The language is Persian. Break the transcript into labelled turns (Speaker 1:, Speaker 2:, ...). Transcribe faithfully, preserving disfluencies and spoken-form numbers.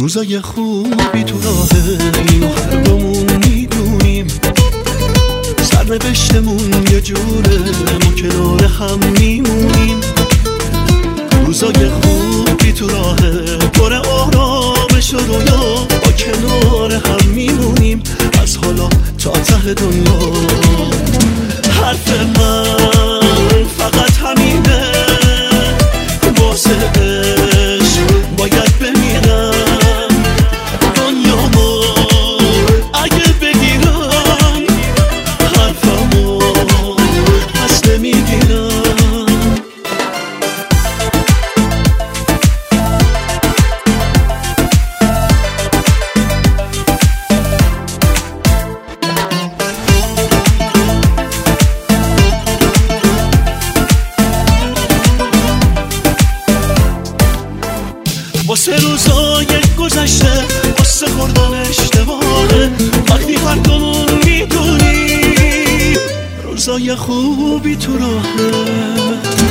Speaker 1: روزای خوبی تو راهه، اینو هر دومون میدونیم. سرنوشتمون یه جوره، ما کنار هم میمونیم. روزای خوبی تو راهه، پر آرامش و رویا، با کنار هم میمونیم از حالا تا ته دنیا. حرف من فقط همینه، واسه عشق باید بمیرم. دنیامو اگه بگیرم، حرفمو پس نمیگیرم. واسه روزای گذشته، واسه خوردن اشتباهه، وقتی هر دومون میدونی روزای خوبی تو راهه.